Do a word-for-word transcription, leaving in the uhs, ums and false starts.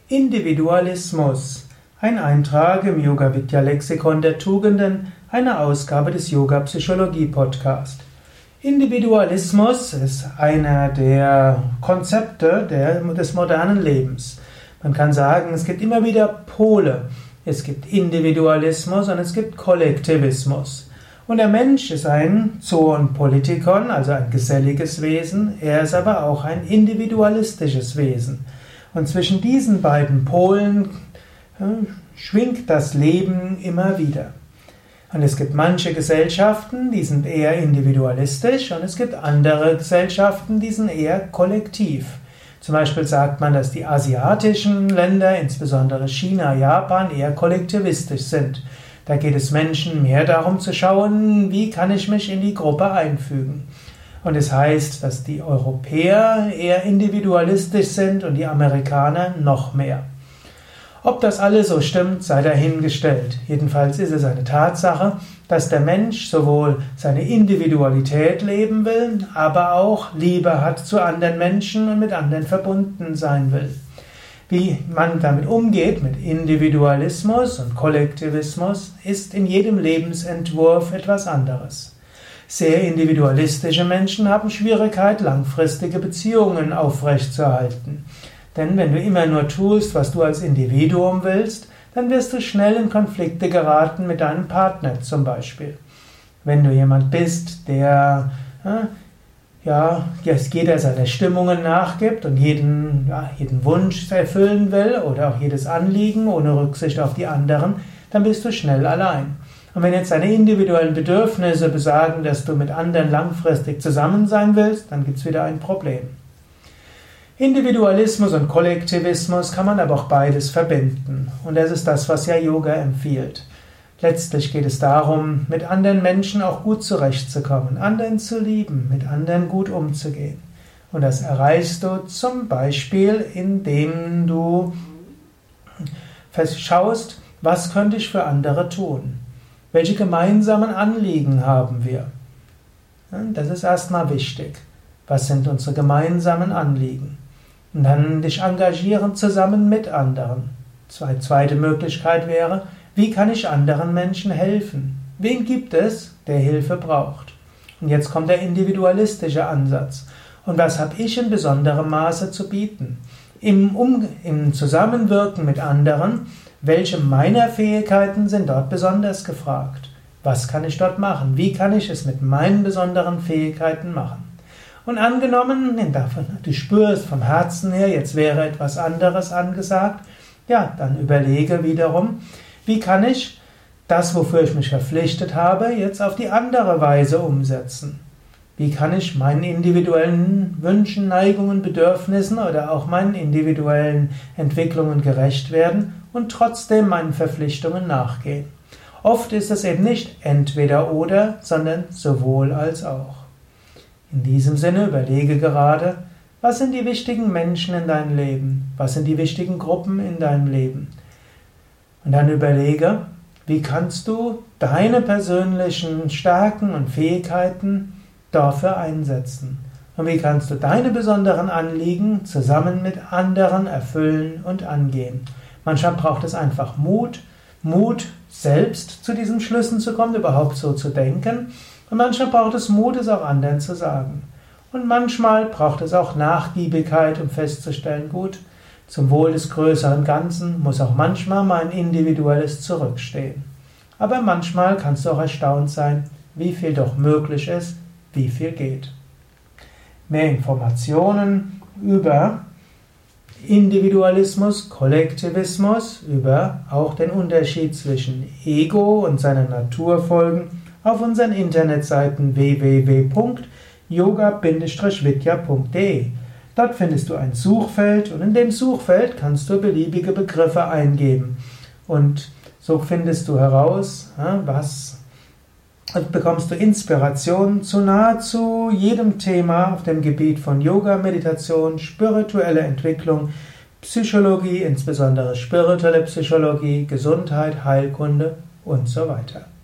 Individualismus. Ein Eintrag im Yoga-Vidya-Lexikon der Tugenden, eine Ausgabe des Yoga-Psychologie-Podcast. Individualismus ist einer der Konzepte der, des modernen Lebens. Man kann sagen, es gibt immer wieder Pole. Es gibt Individualismus und es gibt Kollektivismus. Und der Mensch ist ein Zoon Politikon, also ein geselliges Wesen. Er ist aber auch ein individualistisches Wesen. Und zwischen diesen beiden Polen äh, schwingt das Leben immer wieder. Und es gibt manche Gesellschaften, die sind eher individualistisch, und es gibt andere Gesellschaften, die sind eher kollektiv. Zum Beispiel sagt man, dass die asiatischen Länder, insbesondere China, Japan, eher kollektivistisch sind. Da geht es Menschen mehr darum zu schauen, wie kann ich mich in die Gruppe einfügen. Und es heißt, dass die Europäer eher individualistisch sind und die Amerikaner noch mehr. Ob das alles so stimmt, sei dahingestellt. Jedenfalls ist es eine Tatsache, dass der Mensch sowohl seine Individualität leben will, aber auch Liebe hat zu anderen Menschen und mit anderen verbunden sein will. Wie man damit umgeht, mit Individualismus und Kollektivismus, ist in jedem Lebensentwurf etwas anderes. Sehr individualistische Menschen haben Schwierigkeit, langfristige Beziehungen aufrechtzuerhalten. Denn wenn du immer nur tust, was du als Individuum willst, dann wirst du schnell in Konflikte geraten mit deinem Partner zum Beispiel. Wenn du jemand bist, der ja, jeder seiner Stimmungen nachgibt und jeden, ja, jeden Wunsch erfüllen will oder auch jedes Anliegen ohne Rücksicht auf die anderen, dann bist du schnell allein. Und wenn jetzt deine individuellen Bedürfnisse besagen, dass du mit anderen langfristig zusammen sein willst, dann gibt es wieder ein Problem. Individualismus und Kollektivismus kann man aber auch beides verbinden. Und das ist das, was ja Yoga empfiehlt. Letztlich geht es darum, mit anderen Menschen auch gut zurechtzukommen, anderen zu lieben, mit anderen gut umzugehen. Und das erreichst du zum Beispiel, indem du schaust, was könnte ich für andere tun? Welche gemeinsamen Anliegen haben wir? Das ist erstmal wichtig. Was sind unsere gemeinsamen Anliegen? Und dann dich engagieren zusammen mit anderen. Zwei, zweite Möglichkeit wäre, wie kann ich anderen Menschen helfen? Wen gibt es, der Hilfe braucht? Und jetzt kommt der individualistische Ansatz. Und was habe ich in besonderem Maße zu bieten? Im, um, im Zusammenwirken mit anderen, welche meiner Fähigkeiten sind dort besonders gefragt? Was kann ich dort machen? Wie kann ich es mit meinen besonderen Fähigkeiten machen? Und angenommen, du spürst vom Herzen her, jetzt wäre etwas anderes angesagt, ja, dann überlege wiederum, wie kann ich das, wofür ich mich verpflichtet habe, jetzt auf die andere Weise umsetzen? Wie kann ich meinen individuellen Wünschen, Neigungen, Bedürfnissen oder auch meinen individuellen Entwicklungen gerecht werden und trotzdem meinen Verpflichtungen nachgehen? Oft ist es eben nicht entweder oder, sondern sowohl als auch. In diesem Sinne überlege gerade, was sind die wichtigen Menschen in deinem Leben? Was sind die wichtigen Gruppen in deinem Leben? Und dann überlege, wie kannst du deine persönlichen Stärken und Fähigkeiten dafür einsetzen? Und wie kannst du deine besonderen Anliegen zusammen mit anderen erfüllen und angehen? Manchmal braucht es einfach Mut, Mut selbst zu diesen Schlüssen zu kommen, überhaupt so zu denken. Und manchmal braucht es Mut, es auch anderen zu sagen. Und manchmal braucht es auch Nachgiebigkeit, um festzustellen, gut, zum Wohl des größeren Ganzen muss auch manchmal mein individuelles zurückstehen. Aber manchmal kannst du auch erstaunt sein, wie viel doch möglich ist, wie viel geht. Mehr Informationen über Individualismus, Kollektivismus, über auch den Unterschied zwischen Ego und seinen Naturfolgen auf unseren Internetseiten w w w punkt yoga Bindestrich vidya punkt de. Dort findest du ein Suchfeld und in dem Suchfeld kannst du beliebige Begriffe eingeben. Und so findest du heraus, was und bekommst du Inspiration zu nahezu jedem Thema auf dem Gebiet von Yoga, Meditation, spirituelle Entwicklung, Psychologie, insbesondere spirituelle Psychologie, Gesundheit, Heilkunde und so weiter.